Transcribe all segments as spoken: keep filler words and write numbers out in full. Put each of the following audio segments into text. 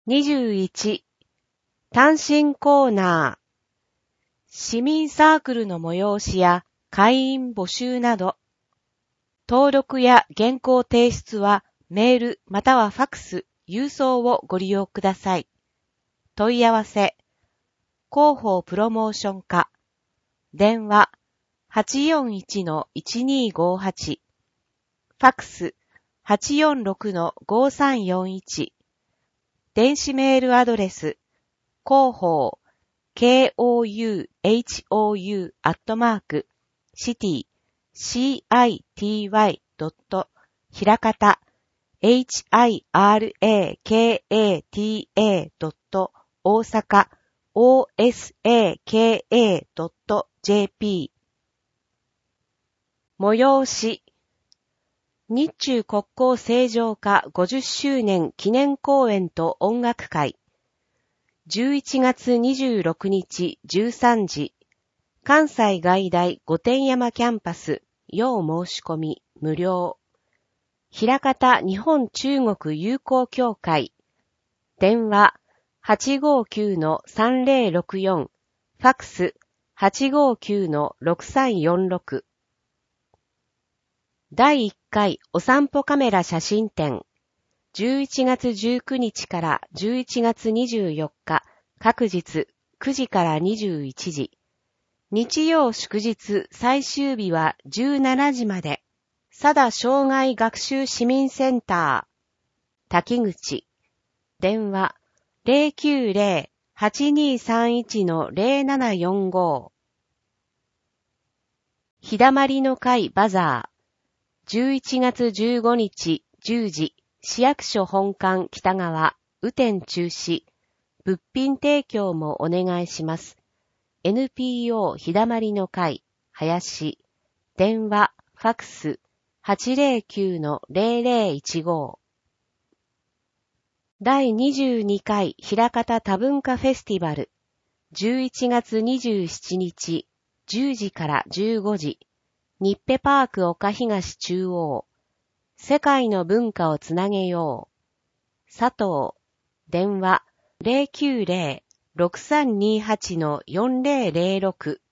にじゅういち単身コーナー市民サークルの催しや会員募集など登録や原稿提出はメールまたはファクス、郵送をご利用ください。問い合わせ広報プロモーション課電話 はちよんいちのいちにーごはち ファクス はちよんろくのごさんよんいち電子メールアドレス広報 ケーオーユーエイチオーユー アットマーク シティ シーアイティーワイ ドット ひらかた エイチアイアールエーケーエーティーエー ドット 大阪 オーエスエーケーエー ドット ジェーピー 催し日中国交正常化ごじゅっしゅうねん記念公演と音楽会じゅういちがつにじゅうろくにちじゅうさんじ関西外大御殿山キャンパス要申し込み無料枚方日本中国友好協会電話 はちごーきゅうのさんぜろろくよん ファクス はちごーきゅうのろくさんよんろくだいいっかいお散歩カメラ写真展じゅういちがつじゅうくにちからじゅういちがつにじゅうよっか各日くじからにじゅういちじ日曜祝日最終日はじゅうしちじまで佐田障害学習市民センター滝口電話 ゼロきゅうゼロ はちにーさんいちのゼロななよんご 日だまりの会バザーじゅういちがつじゅうごにちじゅうじ市役所本館北側雨天中止物品提供もお願いします エヌピーオー 日だまりの会林電話ファクス はちぜろきゅうのゼロゼロいちごだいにじゅうにかい枚方多文化フェスティバルじゅういちがつにじゅうしちにちじゅうじからじゅうごじ日ペパーク岡東中央世界の文化をつなげよう佐藤電話 ゼロきゅうゼロ ろくさんにはちのよんぜろぜろろく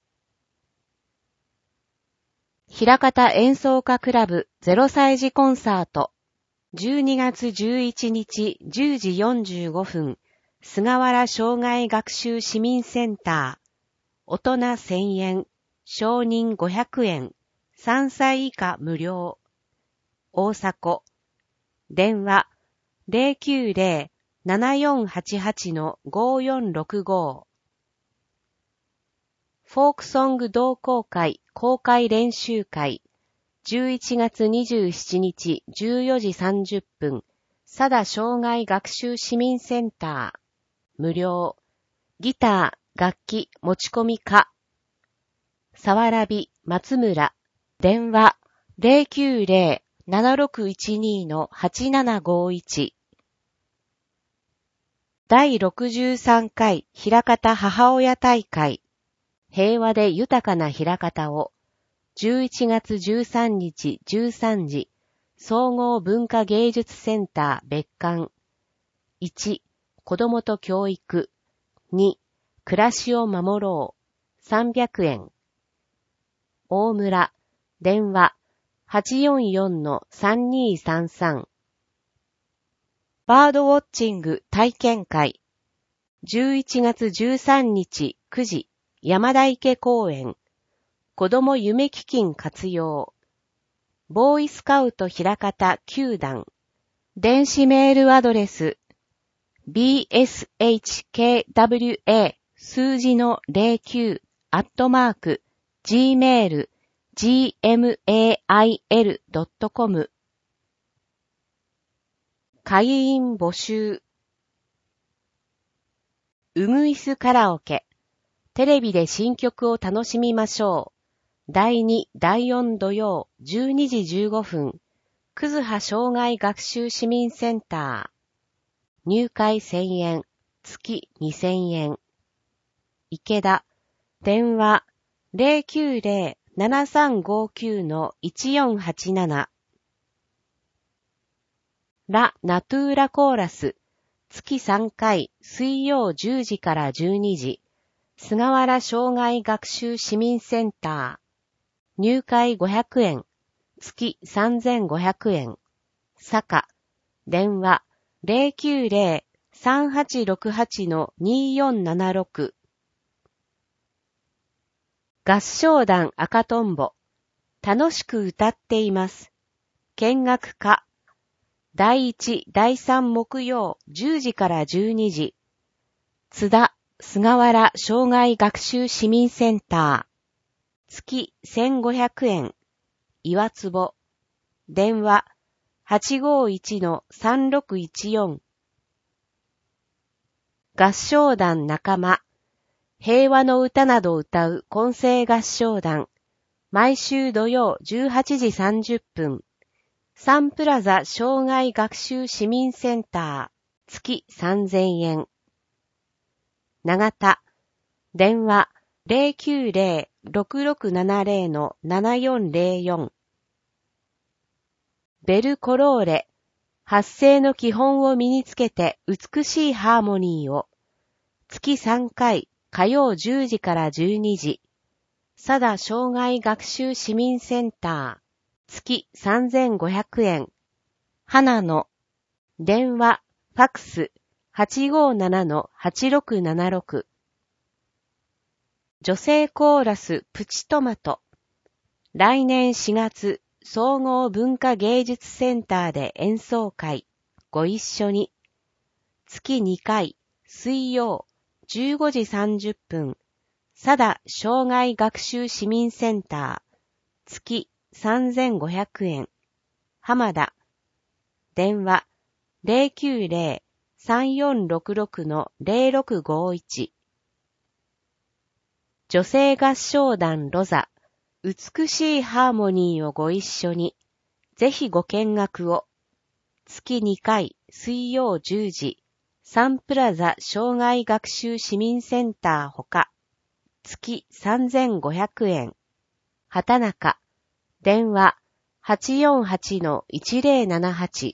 枚方演奏家クラブゼロさいじコンサートじゅうにがつじゅういちにちじゅうじよんじゅうごふん菅原障害学習市民センター大人せんえん少人ごひゃくえんさんさい以下無料大迫電話 ゼロきゅうゼロ ななよんはちはちのごよんろくご フォークソング同好会公開練習会じゅういちがつにじゅうしちにちじゅうよじさんじゅっぷん佐田障害学習市民センター無料ギター楽器持ち込み可さわらび松村電話 ゼロきゅうゼロ ななろくいちにのはちななごいちだいろくじゅうさんかい枚方母親大会平和で豊かな枚方をじゅういちがつじゅうさんにちじゅうさんじ総合文化芸術センター別館いち子どもと教育に暮らしを守ろうさんびゃくえん大村電話 はちよんよんのさんにーさんさん バードウォッチング体験会じゅういちがつじゅうさんにちくじ山田池公園子ども夢基金活用ボーイスカウト枚方きゅうだん電子メールアドレス ビーエスエイチケーダブリューエー 数字のゼロきゅうアットマーク gmail gmail ドットコム 会員募集うぐいすカラオケテレビで新曲を楽しみましょうだいにだいよん土曜じゅうにじじゅうごふん葛葉障害学習市民センター入会せんえん月にせんえん池田電話 ゼロきゅうゼロ ななさんごきゅうのいちよんはちななラ・ナトゥーラコーラス月さんかい、水曜じゅうじからじゅうにじ、菅原障害学習市民センター。入会ごひゃくえん、月さんぜんごひゃくえん。坂、電話 ゼロきゅうゼロ さんはちろくはち によんななろく。合唱団赤とんぼ。楽しく歌っています。見学課。だいいち、だいさん木曜じゅうじからじゅうにじ。津田、菅原障害学習市民センター。月せんごひゃくえん。岩坪。電話 はちごいち さんろくいちよん。合唱団仲間。平和の歌などを歌う混声合唱団。毎週土曜じゅうはちじさんじゅっぷん。サンプラザ障害学習市民センター。月さんぜんえん。長田。電話 ゼロきゅうゼロ ろくろくななゼロ ななよんゼロよん。ベルコローレ。発声の基本を身につけて美しいハーモニーを。月さんかい、火曜じゅうじからじゅうにじ。佐田障害学習市民センター。月さんぜんごひゃくえん。花野。電話、ファックス、はちごなな はちろくななろく。女性コーラスプチトマト。来年しがつ、総合文化芸術センターで演奏会。ご一緒に。月にかい、水曜、じゅうごじさんじゅっぷん。佐田障害学習市民センター。月さんぜんごひゃくえん。浜田。電話 ゼロきゅうゼロ さんよんろくろく ゼロろくごいち。女性合唱団ロザ。美しいハーモニーをご一緒に。ぜひご見学を。月にかい、水曜じゅうじ。サンプラザ障害学習市民センターほか。月さんぜんごひゃくえん。畑中。電話 はちよんはち いちゼロななはち。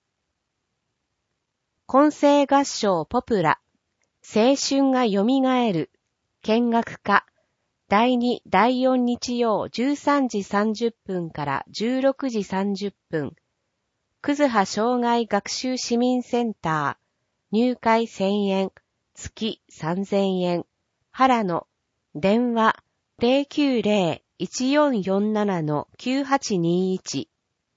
混声合唱ポプラ。青春がよみがえる。見学課。だいに、だいよん日曜じゅうさんじさんじゅっぷんからじゅうろくじさんじゅっぷん。くずは障害学習市民センター。入会せんえん。月さんぜんえん。原野。電話 ゼロきゅうゼロ いちよんよんなな きゅうはちにいち。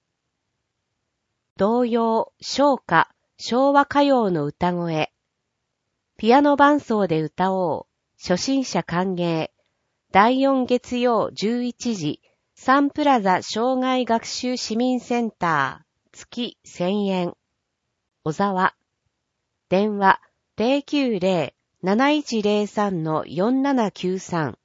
童謡、唱歌、昭和歌謡の歌声。ピアノ伴奏で歌おう。初心者歓迎。だいよん月曜じゅういちじ。サンプラザ障害学習市民センター。月せんえん。小沢。電話 ゼロきゅうゼロ なないちゼロさん よんななきゅうさん。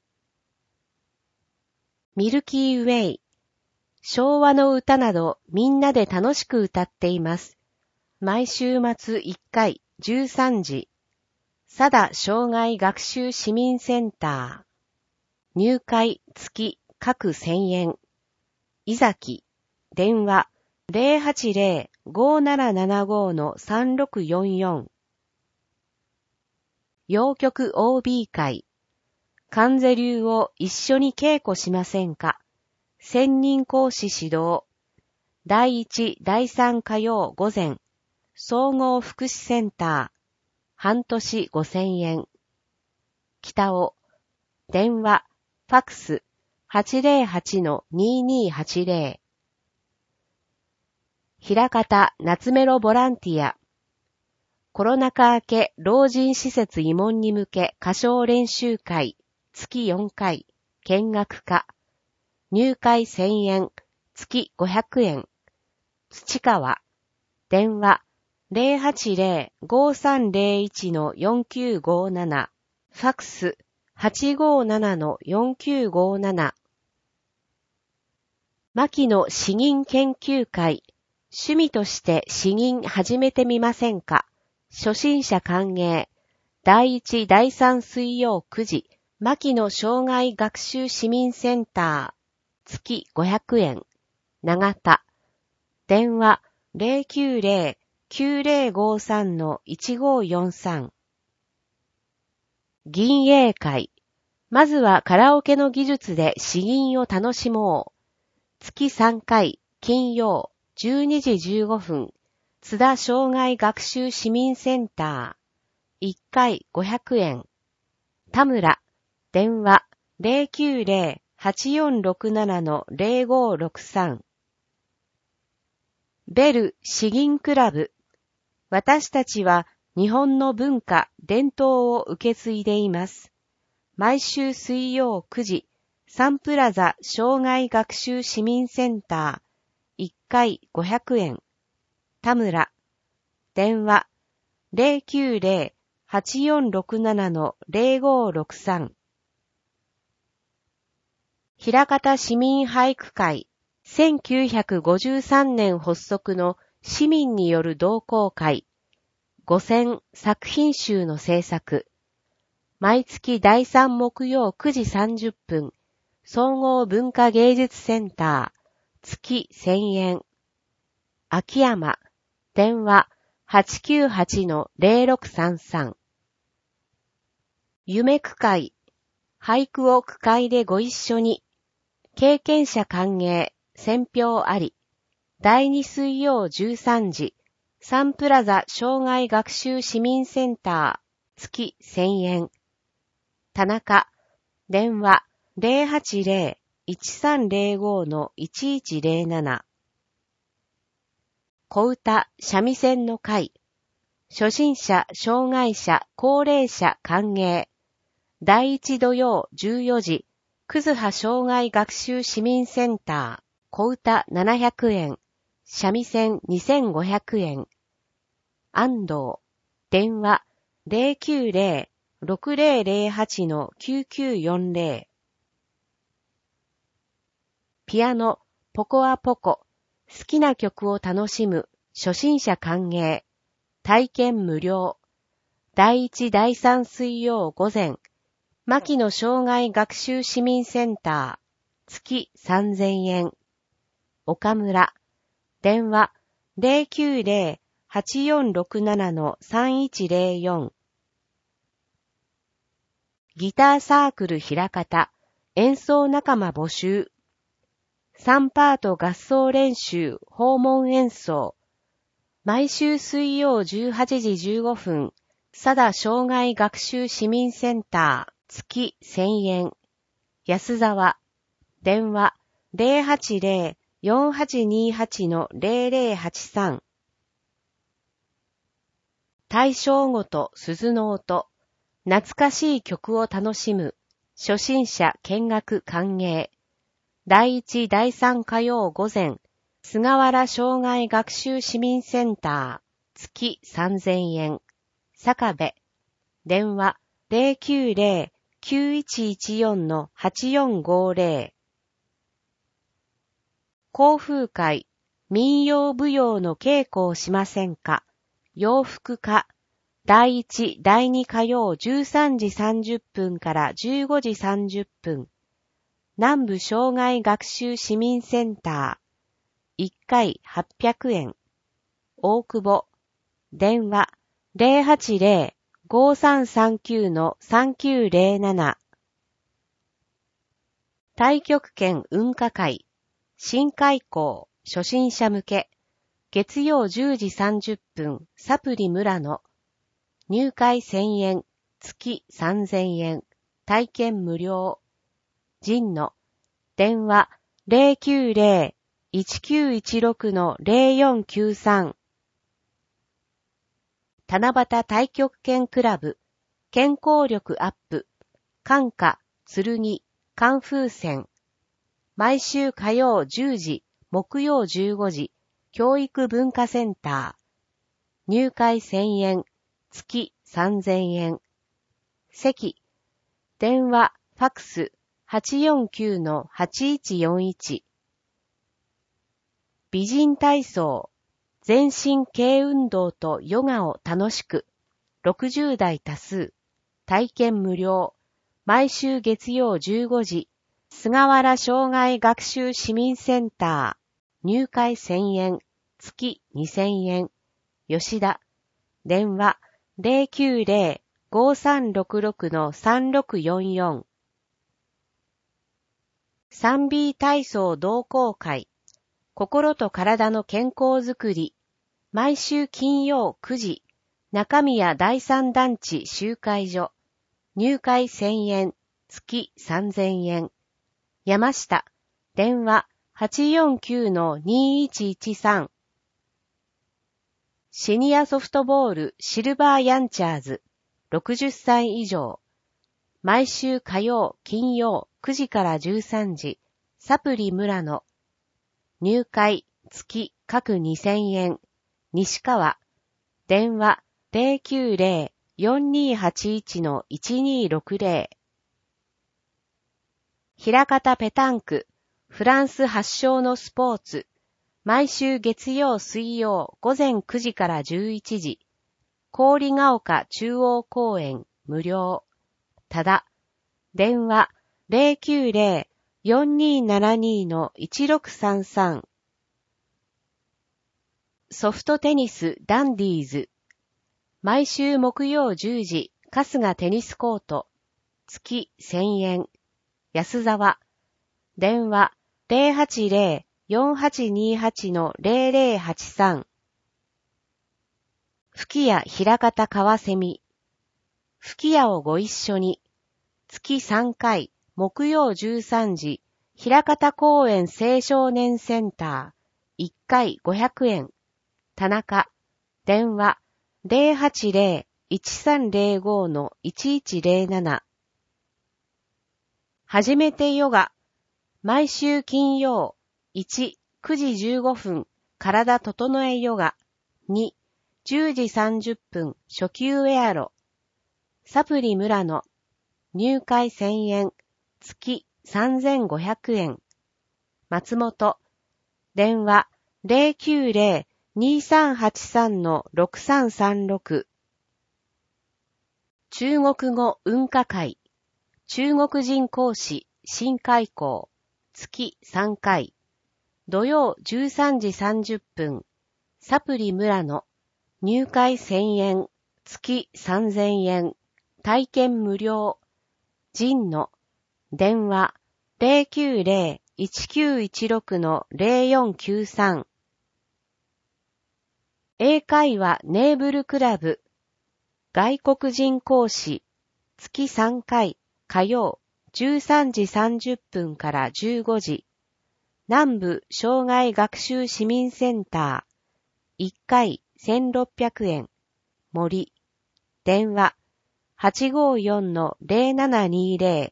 ミルキーウェイ。昭和の歌などみんなで楽しく歌っています。毎週末いっかいじゅうさんじ。佐田障害学習市民センター。入会月各せんえん。井崎。電話 ゼロはちゼロ ごななななご さんろくよんよん。洋曲 オービー 会。関瀬流を一緒に稽古しませんか。専任講師指導。だいいち、だいさん火曜午前。総合福祉センター。半年ごせんえん。北尾。電話、ファックス、はちゼロはち ににはちゼロ。平方夏メロボランティア。コロナ禍明け老人施設慰問に向け歌唱練習会。月よんかい。見学課。入会せんえん。月ごひゃくえん。土川。電話 ゼロはちゼロ ごさんゼロいち よんきゅうごなな。ファックス はちごなな よんきゅうごなな。牧野詩吟研究会。趣味として詩吟始めてみませんか。初心者歓迎。だいいち、だいさん水曜くじ。牧野障害学習市民センター。月ごひゃくえん。長田。電話 ゼロきゅうゼロきゅうぜろごさんのいちごよんさん。吟詠会。まずはカラオケの技術で詩吟を楽しもう。月さんかい、金曜、じゅうにじじゅうごふん、津田障害学習市民センター。いっかいごひゃくえん。田村。電話 ゼロきゅうゼロ はちよんろくなな ゼロごろくさん。ベル詩吟クラブ。私たちは日本の文化、伝統を受け継いでいます。毎週水曜くじ、サンプラザ障害学習市民センター。いっかいごひゃくえん。田村。電話 ゼロきゅうゼロ はちよんろくなな ゼロごろくさん。枚方市民俳句会。せんきゅうひゃくごじゅうさんねん発足の市民による同好会。ごせん作品集の制作。毎月だいさん木曜くじさんじゅっぷん。総合文化芸術センター。月せんえん。秋山。電話 はちきゅうはちのゼロろくさんさん。夢句会。俳句を句会でご一緒に。経験者歓迎。選評あり。だいに水曜じゅうさんじ。サンプラザ障害学習市民センター。月せんえん。田中。電話 ゼロはちゼロ いちさんゼロごのいちいちゼロなな。小歌三味線の会。初心者、障害者、高齢者歓迎。だいいち土曜じゅうよじ。葛葉障害学習市民センター。小歌ななひゃくえん。三味線にせんごひゃくえん。安藤。電話 ゼロきゅうゼロ ろくゼロゼロはちのきゅうきゅうよんゼロ。ピアノ、ポコアポコ。好きな曲を楽しむ。初心者歓迎。体験無料。だいいちだいさん水曜午前。牧野障害学習市民センター。月さんぜんえん。岡村。電話 ゼロきゅうゼロ はちよんろくななのさんいちゼロよん。ギターサークル枚方。演奏仲間募集。さんパート合奏練習訪問演奏。毎週水曜じゅうはちじじゅうごふん。佐田障害学習市民センター。月せんえん。安沢。電話 ゼロはちゼロ よんはちにはちのゼロゼロはちさん。大正ごと鈴の音。懐かしい曲を楽しむ。初心者見学歓迎。だいいちだいさん火曜午前。菅原障害学習市民センター。月さんぜんえん。坂部。電話 ゼロきゅうゼロ きゅういちいちよんのはちよんごゼロ。甲風会。民謡舞踊の稽古をしませんか。洋服科。だいいち、だいに火曜じゅうさんじさんじゅっぷんからじゅうごじさんじゅっぷん。南部障害学習市民センター。いっかいはっぴゃくえん。大久保。電話 ゼロはちゼロ ごさんさんきゅうのさんきゅうゼロなな。太極拳運歌会。新開校。初心者向け。月曜じゅうじさんじゅっぷん。サプリ村野。入会せんえん。月さんぜんえん。体験無料。神野。電話 ゼロきゅうゼロ いちきゅういちろくのゼロよんきゅうさん。七夕太極拳クラブ。健康力アップ。寒花、剣、寒風船。毎週火曜じゅうじ、木曜じゅうごじ。教育文化センター。入会せんえん。月さんぜんえん。席。電話、ファクス はちよんきゅうのはちいちよんいち。美人体操。全身軽運動とヨガを楽しく。ろくじゅう代多数。体験無料。毎週月曜じゅうごじ。菅原障害学習市民センター。入会せんえん。月にせんえん。 吉田。電話 ゼロきゅうゼロ ごさんろくろく さんろくよんよん。スリービー 体操同好会。心と体の健康づくり。毎週金曜くじ。中宮第三団地集会所。入会せんえん。月さんぜんえん。山下。電話 はちよんきゅうのにいちいちさん。シニアソフトボールシルバーヤンチャーズ。ろくじゅっさい以上。毎週火曜、金曜くじからじゅうさんじ。サプリ村野。入会月各にせんえん。西川。電話 ゼロきゅうゼロ よんにはちいちのいちにろくゼロ。平方ペタンク。フランス発祥のスポーツ。毎週月曜水曜午前くじからじゅういちじ。郡ヶ丘中央公園無料。ただ。電話 ゼロきゅうゼロ よんにーななにーのいちろくさんさん。ソフトテニスダンディーズ。毎週木曜じゅうじ、春日テニスコート。月せんえん。安沢。電話 ゼロはちゼロ よんはちにはちのゼロゼロはちさん。吹屋平方川蝉。吹屋をご一緒に。月さんかい、木曜じゅうさんじ、平方公園青少年センター。いっかいごひゃくえん。田中。電話ゼロはちゼロ いちさんゼロごのいちいちゼロなな。はじめてヨガ。毎週金曜。いち、くじじゅうごふん、体整えヨガ。に、じゅうじさんじゅっぷん、初級エアロ。サプリ村野。入会せんえん。月さんぜんごひゃくえん。松本。電話ゼロきゅうゼロ にさんはちさんのろくさんさんろく。中国語運化会。中国人講師新開講。月さんかい。土曜じゅうさんじさんじゅっぷん。サプリ村野。入会せんえん。月さんぜんえん。体験無料。神野。電話ゼロきゅうゼロ いちきゅういちろくのゼロよんきゅうさん。英会話ネーブルクラブ。外国人講師。月さんかい。火曜じゅうさんじさんじゅっぷんからじゅうごじ。南部障害学習市民センター。いっかいせんろっぴゃくえん。森。電話はちごよんのゼロななにゼロ。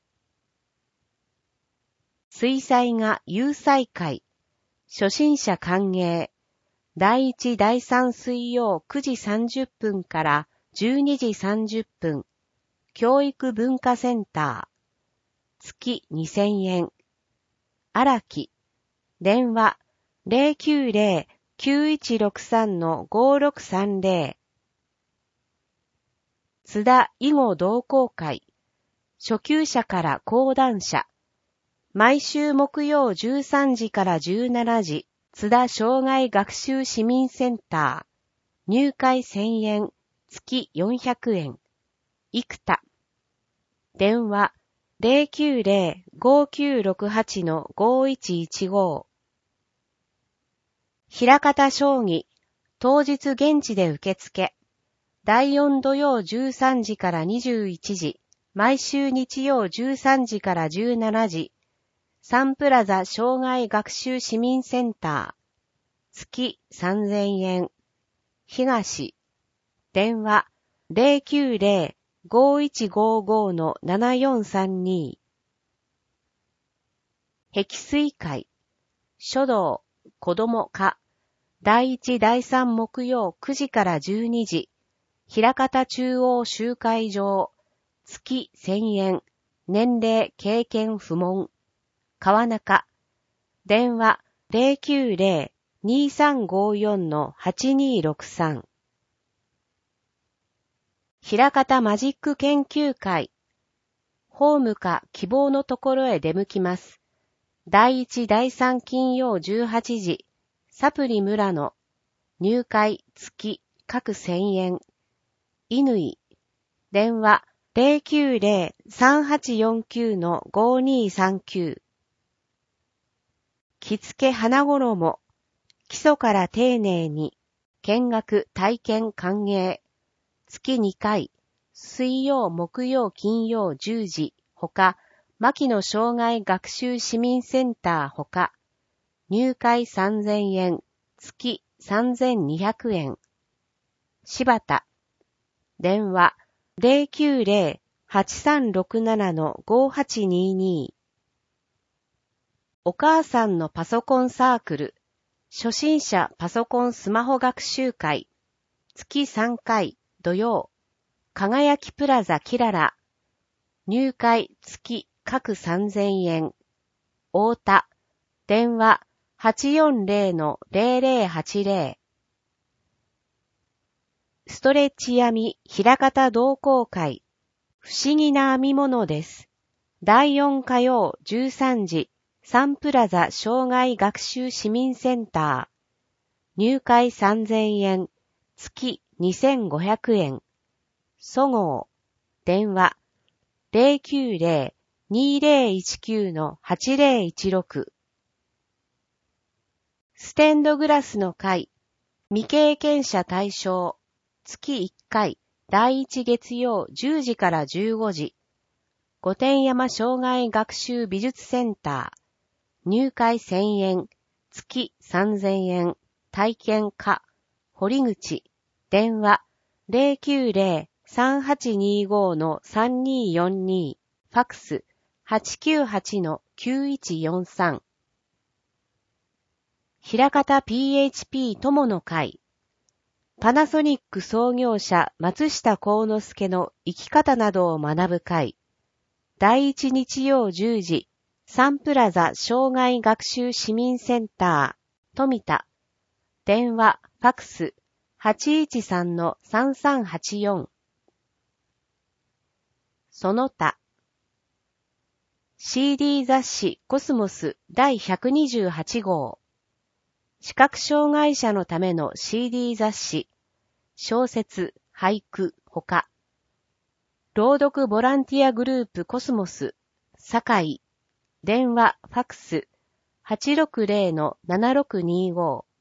水彩画友彩会。初心者歓迎。だいいちだいさん水曜くじさんじゅっぷんからじゅうにじさんじゅっぷん。教育文化センター。月にせんえん。荒木。電話ゼロきゅうゼロ きゅういちろくさんのごろくさんゼロ。津田囲碁同好会。初級者から講談社。毎週木曜じゅうさんじからじゅうしちじ。津田障害学習市民センター。入会せんえん。月よんひゃくえん。生田。電話ゼロきゅうゼロ ごきゅうろくはちのごいちいちご。平方将棋。当日現地で受付。だいよん土曜じゅうさんじからにじゅういちじ。毎週日曜じゅうさんじからじゅうしちじ。サンプラザ障害学習市民センター。月さんぜんえん。東。電話ゼロきゅうゼロ ごいちごごのななよんさんに。碧水会。書道、子ども科。だいいちだいさん木曜くじからじゅうにじ。平方中央集会場。月せんえん。年齢経験不問。川中。電話ゼロきゅうゼロ にさんごよんのはちにろくさん。平方マジック研究会。ホームか希望のところへ出向きます。だいいちだいさん金曜じゅうはちじ。サプリ村野。入会月各せんえん。乾。電話 ゼロきゅうゼロ さんはちよんきゅう ごにさんきゅう。着付け花衣。基礎から丁寧に。見学体験歓迎。月にかい。水曜木曜金曜じゅうじ。ほか、牧野障害学習市民センターほか。入会さんぜんえん。月さんぜんにひゃくえん。柴田。電話 ゼロきゅうゼロ はちさんろくなな ごはちにに。お母さんのパソコンサークル。初心者パソコンスマホ学習会。月さんかい土曜。輝きプラザキララ。入会月各さんぜんえん。太田。電話 はちよんゼロ ゼロゼロはちゼロ。ストレッチ編み平方同好会。不思議な編み物です。だいよん火曜じゅうさんじ。サンプラザ障害学習市民センター。入会さんぜんえん。月にせんごひゃくえん。そごう。電話 ゼロきゅうゼロ にゼロいちきゅう はちゼロいちろく。ステンドグラスの会。未経験者対象。月いっかい。だいいち月曜じゅうじからじゅうごじ。御殿山障害学習美術センター。入会せんえん。月さんぜんえん。体験課。堀口。電話 ゼロきゅうゼロ さんはちにご さんによんに。ファックス はちきゅうはち きゅういちよんさん。平方 ピーエイチピー 友の会。パナソニック創業者松下幸之助の生き方などを学ぶ会。だいいち日曜じゅうじ。サンプラザ障害学習市民センター。富田。電話、ファックス はちいちさん さんさんはちよん。その他。シーディー 雑誌コスモスだいひゃくにじゅうはち号。視覚障害者のための シーディー 雑誌。小説、俳句、ほか。朗読ボランティアグループコスモス、堺。電話、ファックス はちろくゼロ ななろくにご。